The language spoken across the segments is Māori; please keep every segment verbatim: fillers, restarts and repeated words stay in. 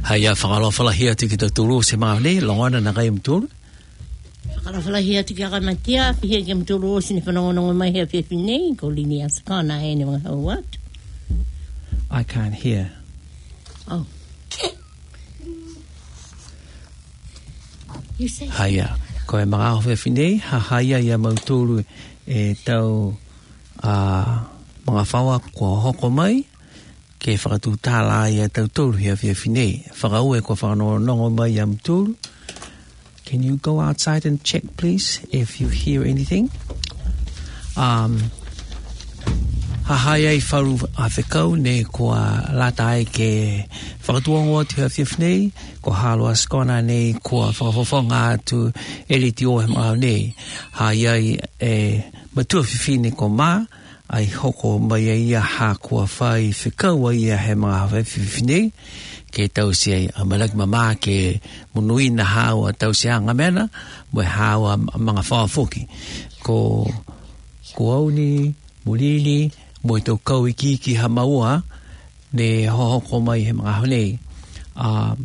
Hai a whakalofa hia tiki tau tulu se maa nei, longona na kai mtulu. Whakalofa hia tiki a kai matia, whihia ki mtulu o sini whanongonongo mai hea whiwhi nei, ko lini a sakana e ne mga hau watu. I can't hear. Oh. You say so. Hai a, ko e mga aho whiwhi nei, ha hai a ia mautulu e tau uh, mga whawa kua hoko mai, ke whakatu tāla ia tau tūru hia whiwhi nei. Whakaue kua whakanongonongo mai ia mtulu. Can you go outside and check, please, if you hear anything? Um, hahai ai wharu a whekau ne kua lata ai ke whakatuongo te hea whiwhi nei, ko halo a skona nei kua whakawhawhonga atu eriti o he mau nei. Hai ai e matua whiwhi ne ko maa, ai hoko mai ia ha kua whai whikaua ia he mga whiwhi nei, ke tau se a malaki mama ke munui na hawa tau se anga mena, mo hawa mga whawawhoki. Ko, ko auni, mulili, mo i tau kau i kiki ha maua, ne hohoko mai he mga honei. Um,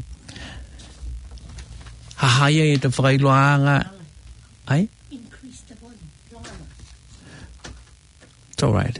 hahaya i te whakailoanga, ai? It's all right.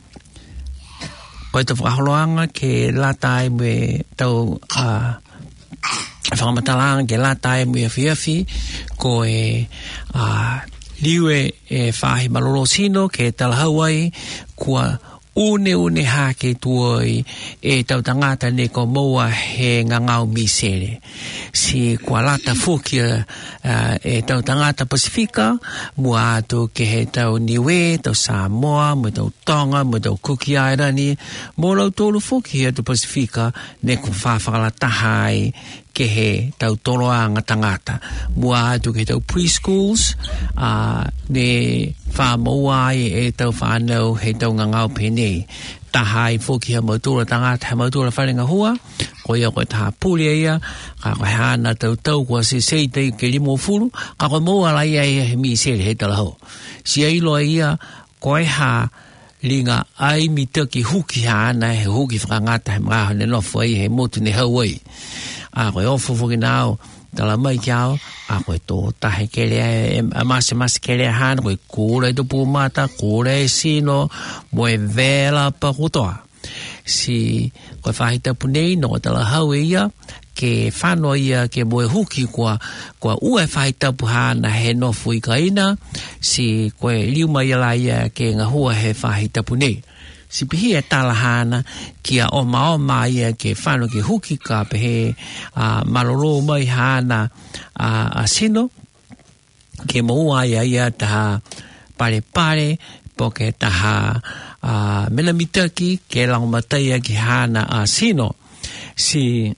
Koe te whakaholoanga ke latai me tau uh, whakamatalanga ke latai me a whiawhi ko e uh, liwe e whahi malolo sino ke talahauai kua une une ha ke tuoi e tau tangata ne ko moa he ngangau misere. Si kua lata fukia uh, e tau tangata Pasifika, mua atu ke he tau Niue, tau Samoa, mo tau Tonga, mo tau Cook Island, mo lau tolu fuki he tau Pasifika, ne ku whawhakalataha ke he tau toroanga tangata. Mua atu ke tau preschools, uh, ne whamoa e tau whanau he tau ngangau pene. Tahai fuki ha mautura tangata, ha mautura wharenga hua, ko ia koe taha puli ia, ka koe hana tau tau kua se seitei ke limo furu, ka koe moa lai ia he mi sere he talaho. Si ailo ia koe ha linga ai mi taki huki ha ana he huki whakangata he mga ne nofu ai he motu ne hauai. A koe ofu fuki nao, tala mai kiao, a koe tō tahe kelea, a mase mase kelea hana, koe kūra i tupu mata, kūra i sino, mo e vela pa kutoa. Si koe whahita punei, no tala hau ia, ke whanua ia, ke mo e huki kua, kua ua whahita puhana he nofu i kaina, si koe liuma ia ia ke ngahua he whahita punei. Si pihi e talahana kia oma oma ia ke whanu ke huki ka pehe uh, maloro mai hana uh, a sino ke moua ia ia taha pare pare po ke taha uh, menamitaki ke langomatai ki hana a sino si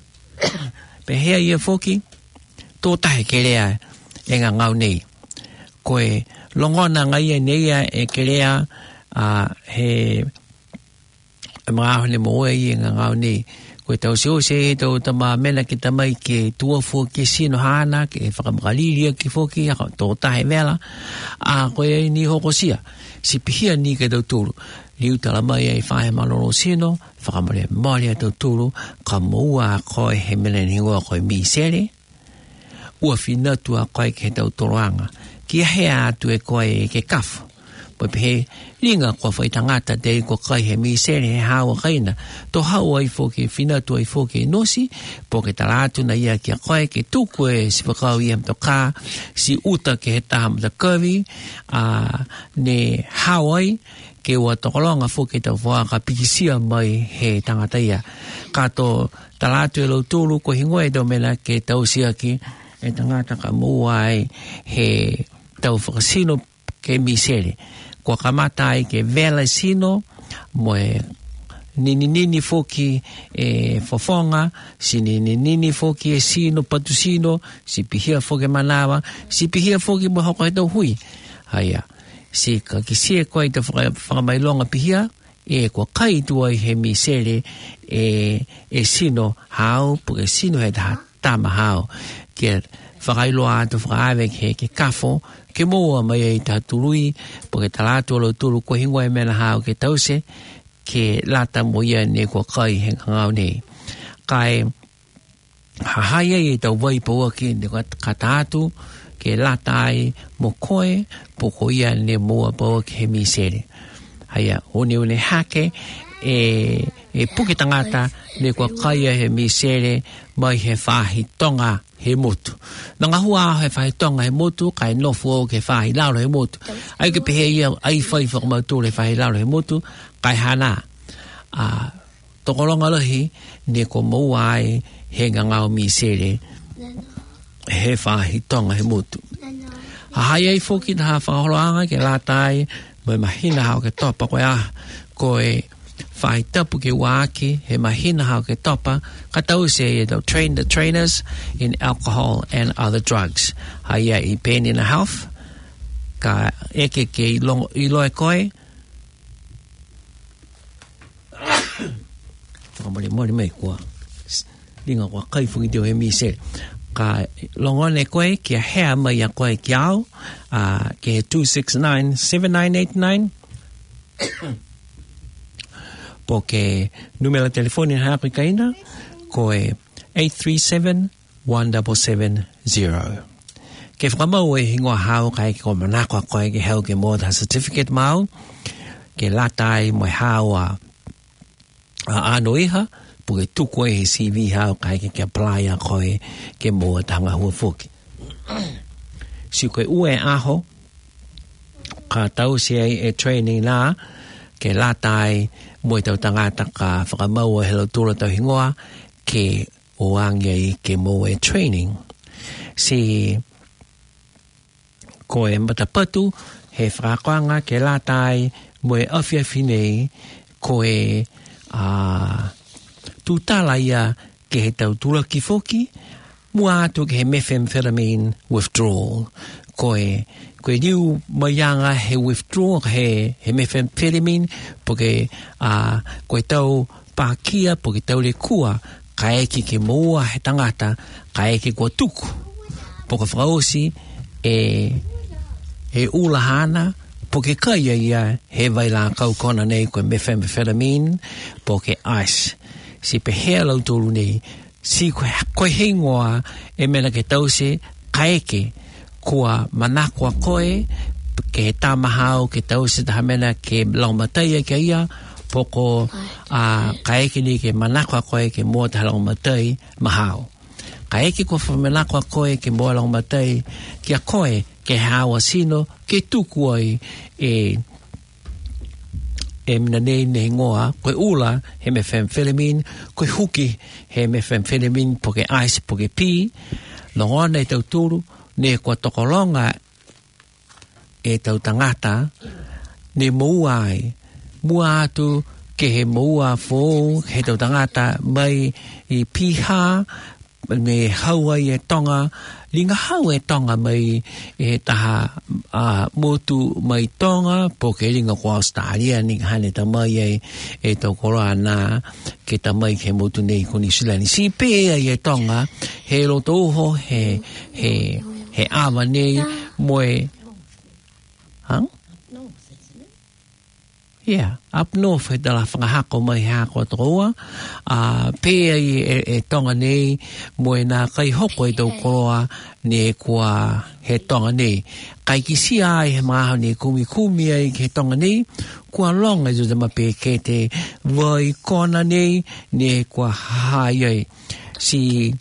pehe ia foki tō tahe ke rea e ngā ngau nei koe longona ngai nei e ke rea Uh, he mga hone mo e nga ngau ni koe tau se o se he tau tama mena ki tamai ke tua fo ke sino hana ke whakamakaliria ki foki haka tō tahe vela a koe ni hoko sia si pihia ni ke tau tūru liu tala mai e whahe maloro sino whakamare maria tau tūru ka moua koe he mena ni ngua koe mi sere ua whinatua koe ke tau toroanga ki hea atu e koe ke kafu po pe linga ko foi tangata de ko kai he mi sere he hawa kaina to hawa i foki fina to i foki nosi po ke talatu na ia ki koe ke tuku e si pakau i am to ka si uta ke he tam da kavi a ne hawai ke wa to kolonga foki to wa ka pikisia mai he tangata ia ka to talatu e lo tulu ko hingoe do mena ke tau sia ki e tangata ka muai he tau fakasino ke mi sere kua kamata ai ke vela sino mo e nini nini foki e fofonga si nini nini foki e sino patu sino si pihia foki manawa si pihia foki mo hoko heto hui haya si ka kisie koe te whakamailonga pihia e kua kai tuai he mi sere e, e sino hao po ke sino he taha tama hao ke whakailoa atu whakaawe ke ke kafo ke moa mai e ta turui po ke talatu alo turu ko hingwa e mena hao ke tause ke lata mo ia ne ko kai he ngau nei kai hahaya e tau vai paua ki ne katatu ke latai mo koe po ko ia ne moa paua ke he misere. Haya, one one hake e, e puke tangata ne kua kaia he misere mai he whahi tonga he motu. Nanga hua he whahi tonga he motu, kai nofu o ke whahi lauro he motu. Ai ke pehe ia, ai whai whakamautu le whahi lauro he motu, kai hana. Uh, tokoronga lahi, ne ko mauai he ngangau misere he whahi tonga he motu. Hahai ai whoki na ha whahoroanga ke lātai, mai mahina hao ke topa koe ah, koe whai tapu ke wāki, he mahina hao ke topa, ka tau se e tau train the trainers in alcohol and other drugs. Hai ai i pēni na health, ka eke ke ilongo, iloe koe, whakamori mori mei kua, linga kua kaifungi teo he mi se, ka longone koe kia hea mai a koe ki au, uh, ke two six nine seven nine eight nine, po ke numero telefoni na hapa kaina, koe eight three seven one seven seven zero. Ke whakamau e hingoa hao kai ke ko manako a koe ke heo ke mō ta certificate mau, ke latai moi hao a, a ano iha, po ke tuko e he C V hao kai ke ke apply a koe ke mō tanga hua fuki. Si koe ue aho, ka tau si e training la, ke latai moi tau tangata ka whakamau e helo tūra tau hingoa, ke oangi ke mō e training. Si koe matapatu, he whakakoanga ke latai moi awhiawhi nei, koe a... tu tala ia ke he tau tula ki foki, mua atu ke he methamphetamine withdrawal. Koe, koe niu maianga he withdrawal, he, he methamphetamine, poke uh, koe tau pākia, poke tau le kua, ka eki ke moa he tangata, ka eki kua tuku. Poke whakaosi, e, e ulahana, poke kaia ia he waila kau kona nei koe methamphetamine, poke ice. Si pehea lau tōru nei, si koe, koe hengoa e mena ke tause kaeke kua manakua koe, ke he tamahau ke tause taha mena ke laumatai ke ia, poko uh, kaeke ni ke manakua koe ke mua taha laumatai mahau. Kaeke kua whamanakua koe ke mua laumatai, kia koe ke hawa sino, ke tuku ai e e mina nei ne ngoa, koe ula he methamphetamine, koe huki he methamphetamine po ke ice po ke pi, longona e tau turu, ne kua tokolonga e tau tangata, ne mouai, mua atu ke he moua fō, he tau tangata mai i piha, me haua i e tonga, linga hau e tonga mai e taha uh, motu mai tonga, po ke linga kua Australia, ninga hane ta mai e, e tau koroa nā, ke ta mai ke motu nei koni silani. Si pēa i e tonga, he roto uho, he, he, he awa nei, moe, huh? Yeah, up north he tala whangahako mai hako atroa, uh, pēa i e, e tonga nei, moe nā kai hoko e tau koroa, ne kua he tonga nei. Kai ki si ai he maha ne kumi kumi ai he tonga nei, kua longa i zuta mape ke te vai kona nei, ne kua hai ai. Si,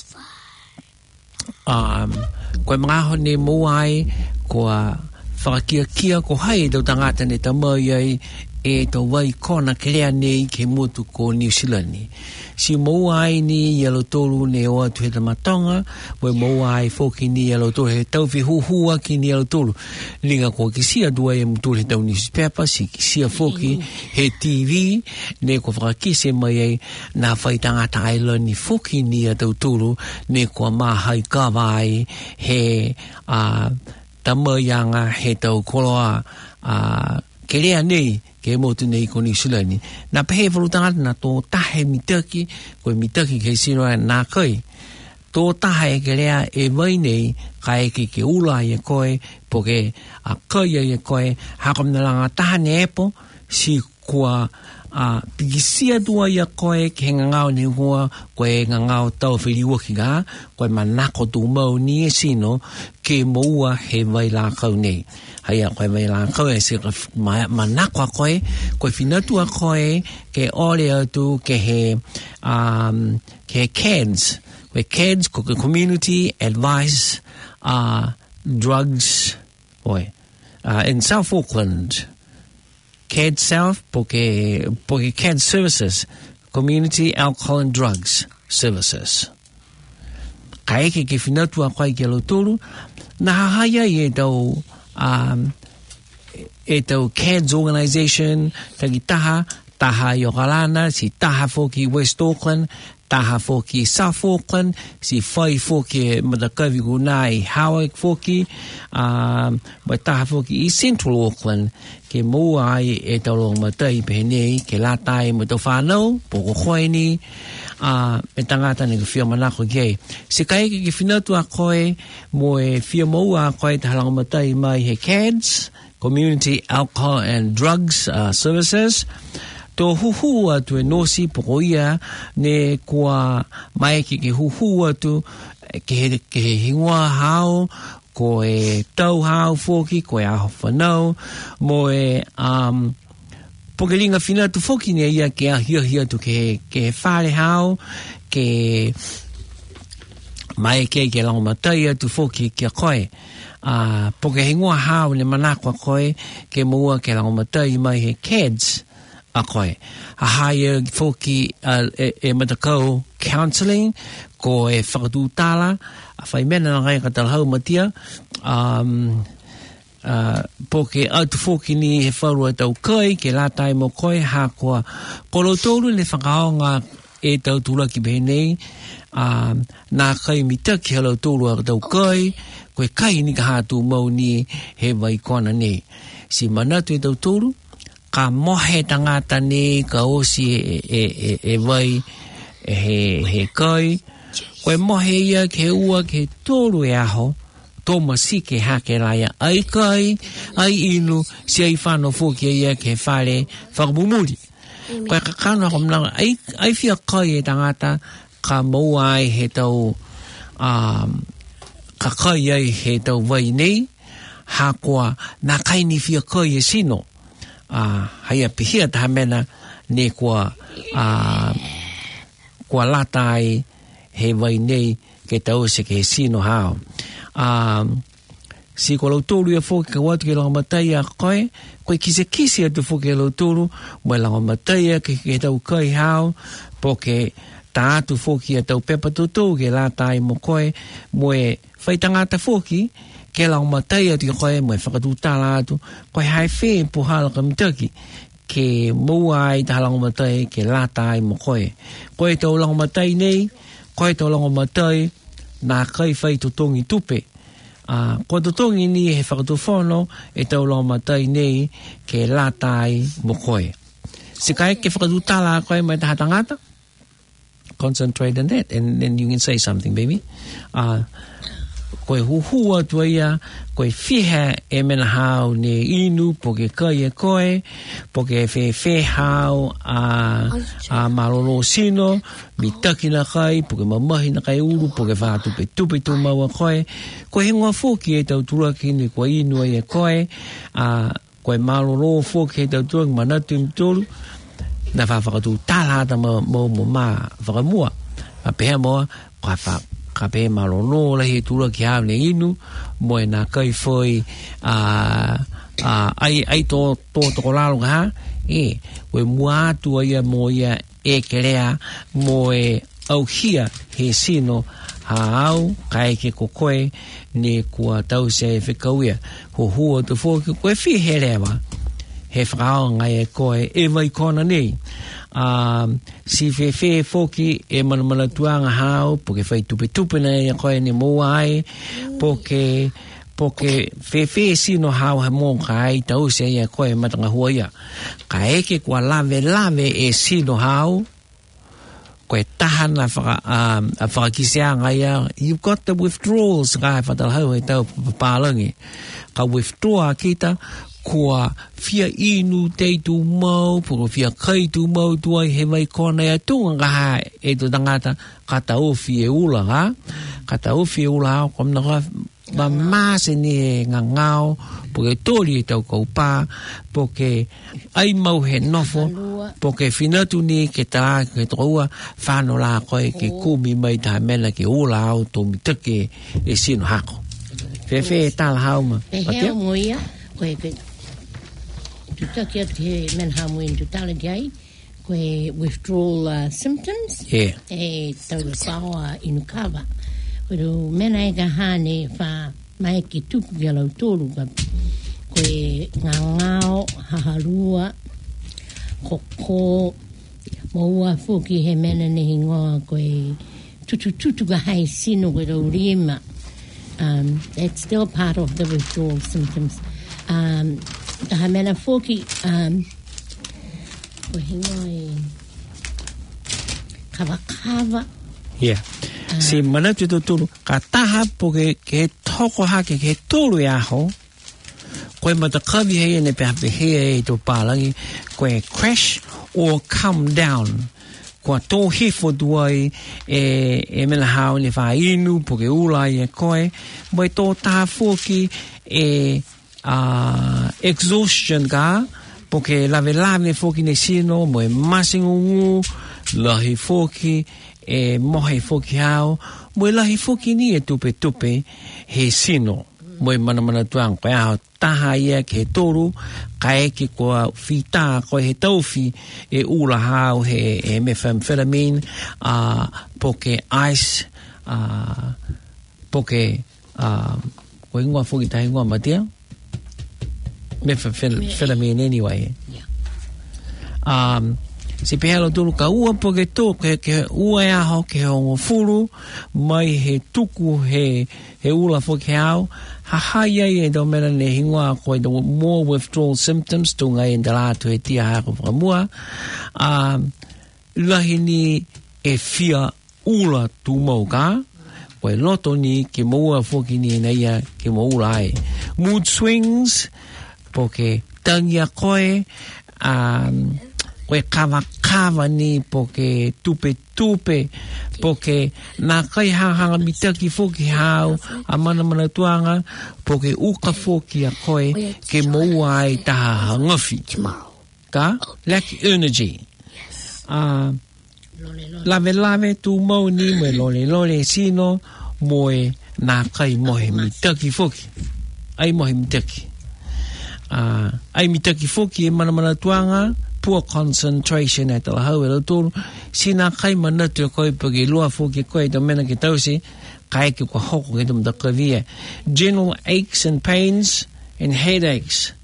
um, koe mga ne moai, kua whakakia kia ko hai tau tangata ne tamai ai e tau wai kona kelea nei ke motu ko New Zealand. Si mouai ni yalo tolu ne o atu he tamatonga, we mouai foki ni yalo tolu he tau fi huhua ki ni yalo tolu. Linga ko ki sia dua e mutulu he tau newspaper, si ki sia foki he T V, ne ko whakakise mai ai na whai tangata island ni foki ni a tau tolu, ne ko mahai kawai he a uh, tamayanga he tau koloa uh, kerea nei ke motu nei ko New Zealand. Na pehe whalutangata na tō tahe mitaki, koe mitaki ke sinoa nā kai. Tō tahe kerea e vai nei, ka eke ke ula i e koe, po ke a kai i e koe, hakam na langa taha ne epo, si kua a pigisia tua ia koe ke ngangau ni hua koe ngangau tau whiriwaki ngā koe manako tu mau ni e sino ke moua he vai la kau nei haia koe vai la kau e se manako a koe koe whinatua koe ke ole atu ke he um, ke he C A D S koe C A D S ko Community Advice uh, Drugs oi uh, in South Auckland C A D South, porque, porque C A D Services, Community Alcohol and Drugs Services. Ka eke ke whinatua koe ke loturu, na hahaya e tau, um, e tau C A D S Organisation, tagi taha, taha i Okalana, si taha foki West Auckland, taha foki South Auckland, si whai foki Matakawi Gunai, Howard foki, um, mai taha foki i Central Auckland, ke mua ai e tau long matai pehenei, ke latai mo tau whanau, poko koe ni, uh, e tangata ni ka whia manako kei. Se kai ke whinatua koe, mo e whia maua koe te halang matai mai he C A D S, Community Alcohol and Drugs uh, Services, tō huhu atu e nosi poko ia ne kua mai ki ke huhu atu ke he, ke he hingoa hao ko e tau hao foki ko e aho whanau mo e um, poke linga whina tu foki ne ia ke ahia hia tu ke, ke he whare hao ke mai ke ke lango matai atu foki ke koe uh, poke hingoa hao ne manakwa koe ke mua ke lango matai mai he C A D S a koe. A haia foki uh, e, e matakau counselling, ko e whakatū tāla, a whai mena na ngai katalhau matia, um, uh, po ke atu foki ni he wharua tau kai, ke la tai mo koe, ha koa kolotoru le whakaonga e tau tūra ki behenei, um, nā kai mita ki halau tōru a tau kai, koe kai ni ka hātū mau ni he vai kona nei. Si manatu e tau tōru, ka mohe tangata ni ka osi e, e, e, e vai e he, he kai koe mohe ia ke ua ke tōru e aho tō masi ke hake raya ai kai ai inu si ai whano fōkia ia ke whare whakamumuri koe ka kano komnanga ai, ai whia kai e tangata ka maua ai he tau um, ka kai ai he tau vai nei hakoa na kai ni whia kai e sino Uh, haia pihia taha mena ne kua uh, kua latai he vai nei ke tau se ke sino hao. Um, si ko lautoro ia fōki ka watu ke langa matai a koe, koe kise kise atu fōki ke lautoro, mo langa matai a ke ke tau kai hao, po ke ta atu fōki a tau pepa tutou ke latai mo koe, mo e whaitangata fōki, ke lau matai atu ki koe mo e whakatū tāla atu koe hai whē po hala ka mitaki ke mua ai ta lau matai ke lata ai mo koe koe tau lau matai nei koe tau lau matai nā kai whai tutongi tupe uh, koe tutongi ni he whakatū whono e tau lau matai nei ke lata ai mo koe se kai ke whakatū tāla koe mai taha tangata concentrate on that and then you can say something baby uh, koe huhua tua ia, koe whiha e mena hao ne inu, po ke kai e koe, po ke whe whe hao a, a maroro sino, mi taki na kai, po ke mamahi na kai uru, po ke wha tupe tupe tu maua koe, koe hengoa fōki e tau turaki ni koe inu e koe, a koe maroro fōki e tau turaki manatu im tolu, na wha whakatu tālata ma mo mo ma whakamua, a peha moa, koe wha ka pe malolo la he tura ki ave inu mo na kai foi a a ai ai to to to lalo ha e we mua tu ia mo ia e kerea mo e au hia he sino hao kai ke kokoe ne kua tau se fe kauia ho ho to fo ko fi heleva he frau ngai e koe e vai kona nei um, si fe fe foki e mana mana tuanga hao poke fai tupe tupe na e koe ni mua ai poke poke fe fe sino hao ha mo kai tau se e koe matanga huaia ka eke kua lave lave e sino hao koe tahana whaka, um, a whakakisea ngaia you've got the withdrawals kai whatalhau e tau papalangi ka withdraw kita kua fia inu te tu mau, poko fia kai tu mau tuai he vai kona e tunga kaha e tu tangata kata ufi e ula ha. Kata ufi e ula hao kom naka ma mase ni e ngangao, poke tori e tau kaupā, poke ai mau he nofo, poke finatu ni ke tā ke toua whāno la koe ke kumi mai tā mena ke ula hao tō mitake e sino hako. Whewhe e tāla hao ma. E heo moia, koe ke tu taki atu he menha moin tu tala jai, koe withdrawal uh, symptoms, yeah. e tau sawa inukawa. Koe tu mena e ka hane wha mai ki tuku ki alau tōru ka koe ngangao, haharua, koko, maua fuki he mena nehi ngoa koe tutu tutu ka hai sino koe rau rima. Um, that's still part of the withdrawal symptoms. Um, ha mena fuki, um, koe he ngoa e kawa kawa. Yeah. Uh, si mana tu tulu ka taha po ke ke toko ha ke ke tulu ya ho. Koe mata kavi he ne pe pe he e to palangi koe crash or come down. Koe tō hifo duai e e mena hao ne wha inu po ke ulai e koe. Moi tō taha fuki e uh, exhaustion ka po ke lave lave fuki ne sino mo e masingungu lahi fuki e mohe foki hao, mo lahi foki ni e tupe tupe he sino. Mo e mana mana tuang koe hao taha ia ke toru, ka eke koa whita koe he tauwhi e ula hao he, he methamphetamine, uh, poke ice, uh, poke, uh, koe ingoa foki tahi ingoa matia? Methamphetamine anyway. Yeah. Um, si pehelo tulu ka ua po ke tō, ke, ke ua e aho ke hongo furu, mai he tuku he, he ula fo ke au, ha hai ai e tau mera ne hingoa koe the more withdrawal symptoms, tu ngai e ndaratu he tia hako whakamua, um, lahi ni e fia ula tu mau ka, koe loto ni ke maua foki ni e naia ke maula ai. Mood swings, po ke tangia koe, um, koe kawa kawa ni po ke tupe tupe po ke nā kai hahanga mitaki foki hao a mana mana tuanga po ke uka foki a koe ke moua ai taha hangafi ka lack energy uh, lave lave tu mau ni mo lole lole sino mo e nā kai mohe mitaki foki ai mohe mitaki uh, ai mitaki foki e mana mana tuanga poor concentration at the hau e tolu sina kai mana tu koe pagi lua foki koe to mena ki tausi kai ki ko hoko ki tum da kavia general aches and pains and headaches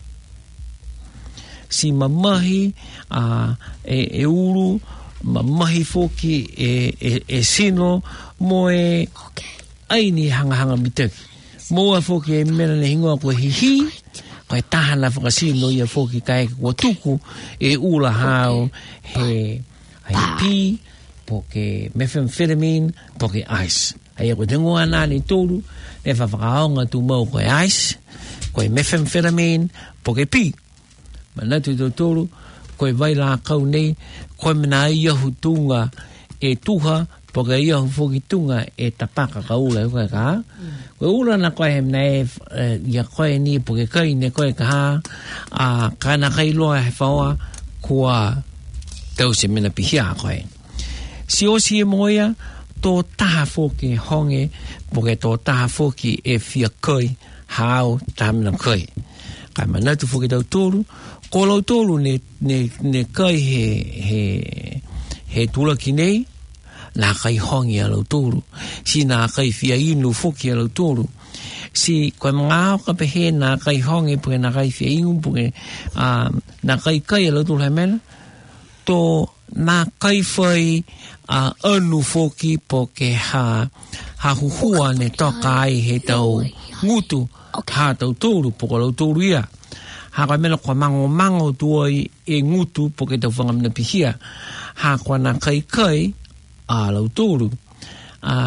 si mamahi uh, e, e uru mamahi foki e, e, e sino mo e aini hanga hanga mitaki moa foki e mena ne hingoa ko hihi koe tahana whakasino ia foki kai kua tuku e ula hao he hei pi po ke methamphetamine po ke ice hei koe tengoa nani tolu e whawhakaonga tu mau koe ice koe methamphetamine po ke pi manatu to tolu koe vai la kau nei koe mena iahu tunga e tuha po ke iahu foki tunga e tapaka ka ula e koe ka koe ula na koe he mna e ia koe ni po ke kai ne koe ka ha a kana kai loa he whaoa kua tau se mena pihia koe si o si e moia tō taha foki honge po ke tō taha foki e fia kai hao tamina kai kai manatu foki tau tōru ko lau tōru ne, ne, ne kai he he he tula ki nei nā kai hongi a lau tōru si nā kai fia inu foki a lau tōru si koe mga au ka pehe nā kai hongi puke nā kai fia inu puke uh, nā kai kai a lau tōru hai mena tō nā kai whai uh, anu foki poke ha ha huhua ne toka ai he tau ngutu ha tau tōru puke lau tōru ia ha koe mena koe mango mango tuai e ngutu poke tau whangamina pihia ha koe nā kai kai a lau tōru. Uh,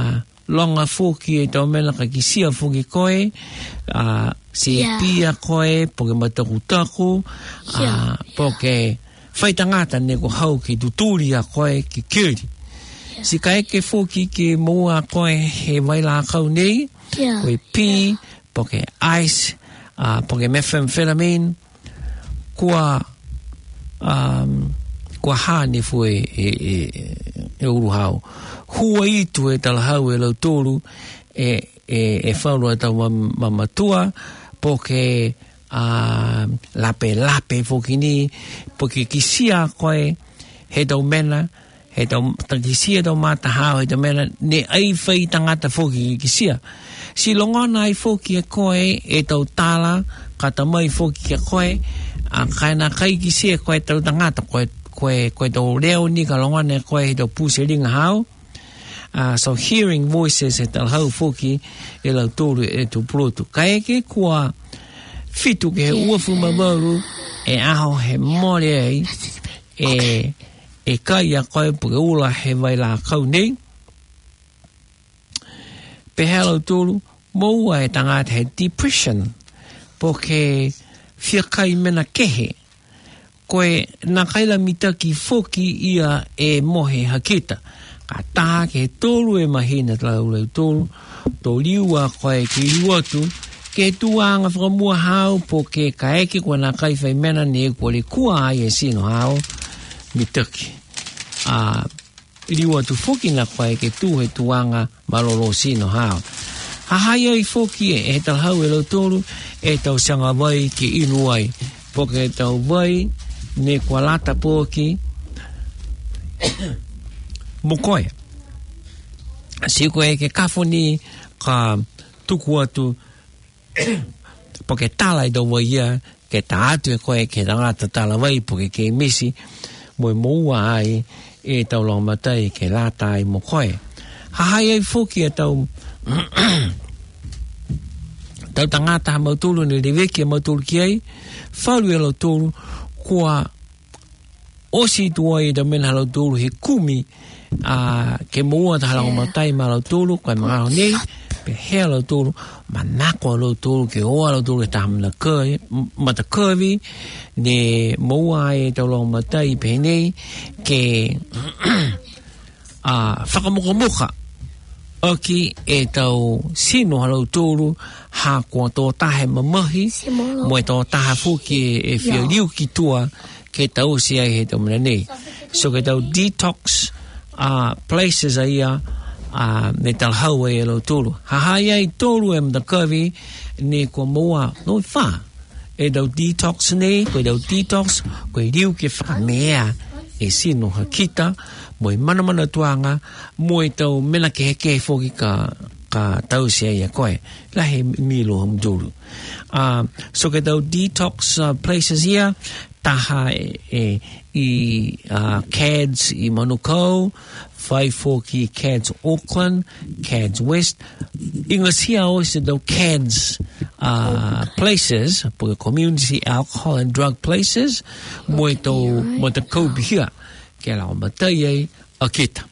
longa fuki e tau mena ka kisia fuki koe, uh, se yeah. pia koe, poke matakutaku, yeah. uh, poke whaitangata ne ko hau ki tuturi a koe ki kiri. Yeah. Si ka eke fuki ki mua koe he waila kau nei, yeah. koe pi, poke ice, uh, poke methamphetamine, kua um, kua hane fu e, e, e, e uru hau. Hua itu e tala hau e lau tōru e, e, e whaurua tau mamatua, poke uh, lape lape fuki ni, poke kisia koe he tau mena, he tau kisia tau mata hau he tau mena, ne ai whai tangata fuki kisia. Si longona ai fuki e koe e tau tala, kata mai fuki e koe, a kaina kai kisia koe tau tangata koe, koe, koe tau reo ni ka longona e koe he tau puse ringa hau. Uh, so hearing voices e tal hau fuki e lau tōru e tu plotu. Ka eke kua fitu ke he uafu mamaru e aho he more ei e, e kai a koe puke ula he vai la kau nei. Pe he lau tōru moua e tangata he depression poke fia kai mena kehe. Koe na kaila mitaki fuki ia e mohe hakita. Ka taha ke tōru e mahina tlau lau tōru, tō liua koe ke liuatu, ke tuanga whakamua hau po ke ka eke kua nā kai whai mena ne kua le kua ai e sino hau, mi tuki. Uh, liuatu whoki na koe ke tu he tuanga malolo sino hau. Hahai ai whoki e he tal hau e lau tōru, e tau sanga vai ke inu ai, po ke tau vai ne kua lata pōki, mokoe. Si koe ke kafoni ka tuku atu po ke tala i do wa ia ke ta atu e koe ke rangata tala wai po ke ke misi mo e moua ai e tau long matai ke lata ai mokoe. Hahai ai fuki e tau tau tangata ha mautulu ni reweki a mautulu ki ai whalu e lau tolu kua osi tua i da mena lau tolu he kumi Uh, ke mua ta halang matai ma lau tolu koe mga nei pe hea lau tolu ma nako lau tolu ke oa lau tolu e tahamna koi mata kovi ne mua e tau lau matai pe nei ke uh, whakamukamuka oki e tau sino lau tolu ha kua tō tahe mamahi mo e tō taha fuki e whia liu ki tua ke tau si ai he tau mena nei so ke tau detox Uh, places a ia uh, ne tal hau e lo tolu. Hahai ai tolu e mtakavi ne kua moa no wha. E dau detox ne, koe dau detox, koe riu ke whakamea e sino hakita, mo e mana mana tuanga, mo e tau mena ke heke foki ka, ka tau se ia koe. La he milo hum jolu. Uh, so ke dau detox uh, places ia, taha e, e i uh, C A D S i Manukau, whai foki C A D S Auckland, C A D S West. Ingas hia o se dau C A D S uh, places, po community alcohol and drug places, mo e tau mo te kaupi hia, ke lao matai ei a kita.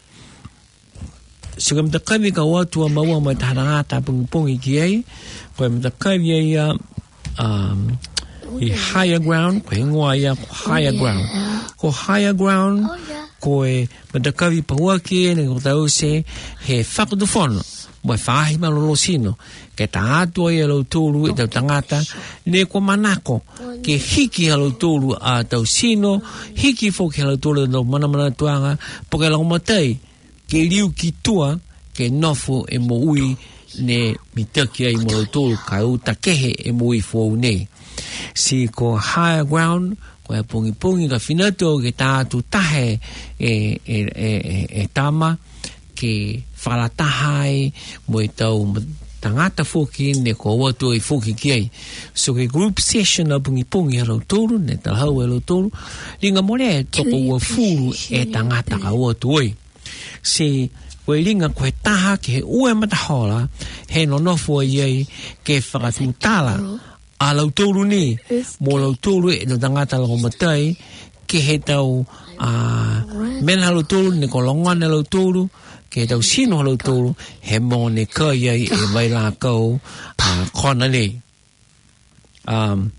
So ka mta kawi ka watua maua mai tahanangata pungi ki ei, koe mta kawi ei a um, i higher ground, ko ingoa ia ko higher ground. Ko higher ground, ko e matakawi pahuaki e ko tau se he whakatufono, mo e whahi malolo sino, ke ta atua i alau tōru e tau tangata, ne ko manako, ke hiki alau tōru a tau sino, hiki foki alau tōru e tau manamana tuanga, po ke lau matai, ke liu ki tua, ke nofu e mo ui, ne mitaki ai mo lau tōru, ka uta kehe e mo ui fuau nei. Si ko higher ground ko e pungi pungi ka finato ke tātu tahe e, e, e, e tama ke whalatahai mo e tau tangata fuki ne ko watu e fuki ki ai so ke group session a pungi pungi haro tōru ne talhau e lo tōru ringa more e toko ua furu e tangata ka watu oi si koe ringa koe taha ke he ue matahola he no nofu ai ai ke whakatutala a lau tōru ni, mō lau tōru e no tangata lau matai, ke he tau uh, mena lau tōru, ne ko longane lau tōru, ke tau sino lo tolu he mo ne ka ia e vai la kau a kona nei um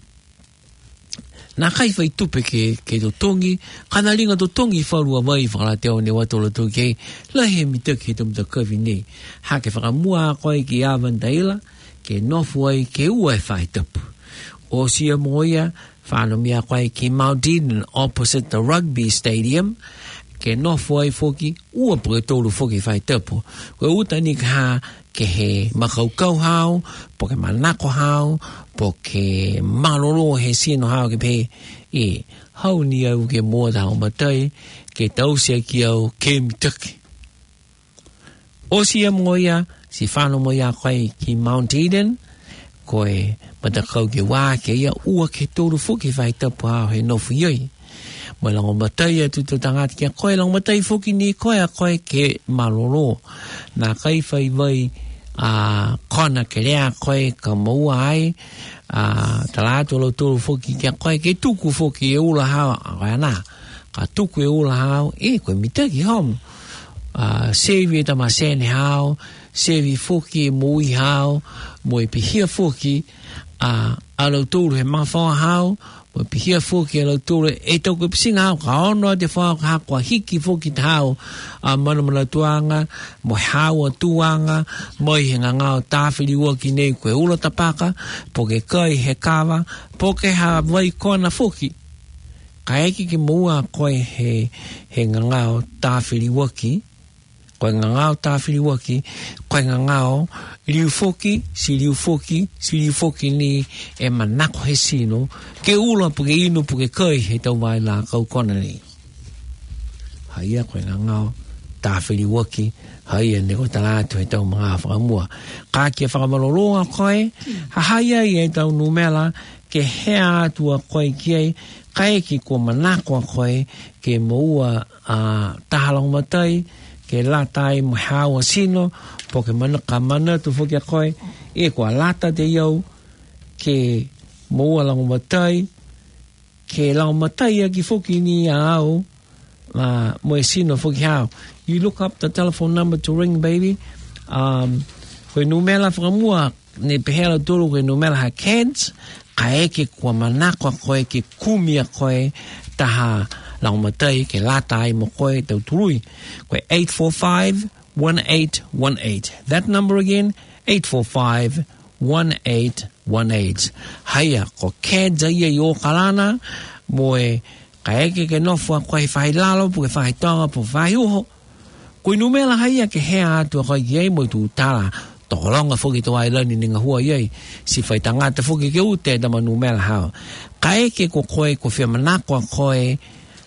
na kai fai tupe ke ke do tongi kana linga do tongi falua vai fala te o ne wato lo to ke la he mi te ke tum da ka vi nei ha ke fara mua ko ki avan daila ke no foi ke u e fai tup o sia moia fano mia ko ki Mount Eden opposite the rugby stadium ke no foi foki u po to lo foki fai tup ko u tani ka ke he makau kau hao po ke manako hao porque malolo he sino hao ke pe e hau ni au ke mo da o matai ke tau se ki au ke mitak o si moya si fano moya kai ki Mount Eden ko e mata kau ke wa ke ia u ke tolu fuki vai ta pa he no fui mo la o matai tu tu tanga ke ko la o matai fuki ni ko ya ko ke malolo na kai fai vai a kona ke rea koe ka maua ai a talato lo tolu foki ke koe ke tuku foki e ula hao a na ka tuku e ula hao e koe mitaki hom a sevi e tama sene hao sevi foki e mui hao mo e pihia foki a a lo tolu he mawhawa hao mo e pihia foki a lo tolu e tau koe pisinga hao ka ono te whawa ka kua hiki foki te hao a mana mana tuanga mo hawa tuanga mo i henga ngao tāwhiri waki nei koe ula tapaka po ke kai he kawa po ke ha vai kona foki ka eki ki mua koe he he ngao tāwhiri waki koe ngao tāwhiri waki koe ngao liu foki si liu foki si liu foki ni e manako he sino ke ula po ke inu po ke kai he tau vai la kau kona nei haia koe ngao tāwhiri waki haia ne ko talatu he tau mga whakamua ka kia whakamaloloa koe ha haia i e tau numela ke hea atua koe kiei ka eki ko manako koe ke moua uh, tahalang matai ke latai mhawa sino po ke mana ka mana tu fokia koe e ko lata te iau ke moua lang matai ke lang matai ki foki ni au uh, mo e sino foki hao you look up the telephone number to ring baby um koe numela whakamua ne pehela tolu koe numela ha kens ka eke kua manako koe ke kumia koe taha lang matai ke latai mo koe tau turui koe eight four five one eight one eight that number again eight four five one eight one eight haya ko kenza ia i o kalana mo e ka eke ke nofua koe whai lalo po ke whai tonga po whai uho koe numela haya ke hea atua koe iei mo tu tala tokolonga foki to ai lani ninga hua iei si whai tangata foki ke ute dama numela hao ka eke ko koe ko whia manako koe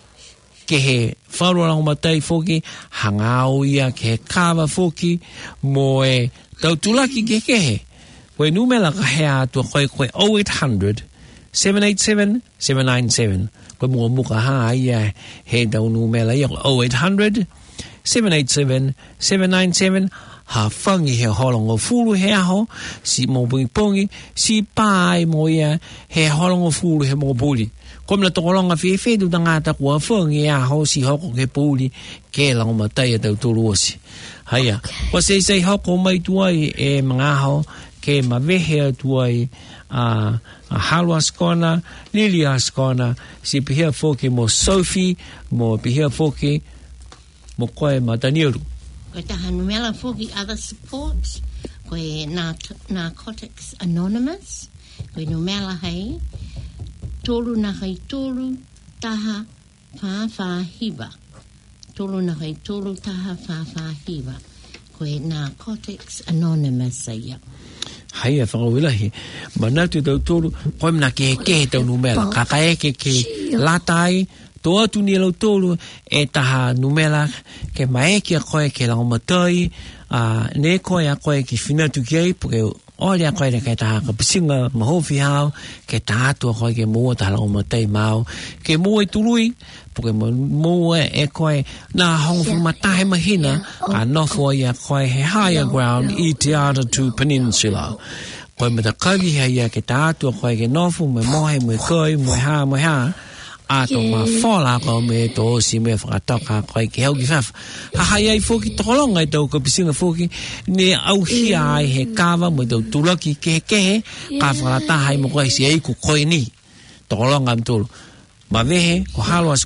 ke he whaurarang matai foki hangau ia ke he kawa foki mo e tau tulaki ke ke he koe numela ka hea atua koe koe oh eight hundred seven eight seven seven nine seven koe mua muka haa ia he tau numela ia oh eight hundred seven eight seven seven nine seven ha whangi he holongo fulu he aho si mo pungi pongi si pai mo ia he holongo fulu he mo puli kom na tokolonga fi fe du tangata kua whangi aho si hoko ke puli ke lango matai tau tulu osi haya wa sei sei hoko mai tuai e mga aho ke mawehe tuai a a halwa skona lilia skona si pihia foki mo Sophie mo pihia foki mo koe mataniru. Koe taha numela foki other supports, koe Narcotics Anonymous, koe numela hei, tolu na hei tolu taha whawhahiwa. Tolu na hei tolu taha whawhahiwa. Koe Narcotics Anonymous aia. Hai a whakawilahi, manatu tau tolu, koe mna ke ke tau numela, kakae ke ke latai, tō atu ni lau tōlu e taha numela ke maeki a koe ke lau matai uh, ne koe a koe ki whinatu ki ei puke ori a koe ke taha ka pisinga mahofi hao ke taha atu a koe ke mua taha lau matai mau ke mua i turui puke mua e koe na hongu matahe mahina a nofo i a koe he higher ground i te Aratu Peninsula koe me ta kawi hei a ke taha atu a koe ke nofu me mohe me koe me ha me ha a to ma fola ko me to si me whakatoka koe ki hau ki whawha. Ha hai ai fōki tokolonga i tau ko pisinga fōki ne au hia ai he kawa mo i tau tulaki ke kehe ka whakarata hai mo koe si ei ku koe ni. Tokolonga am tulu. Ma vehe ko halo as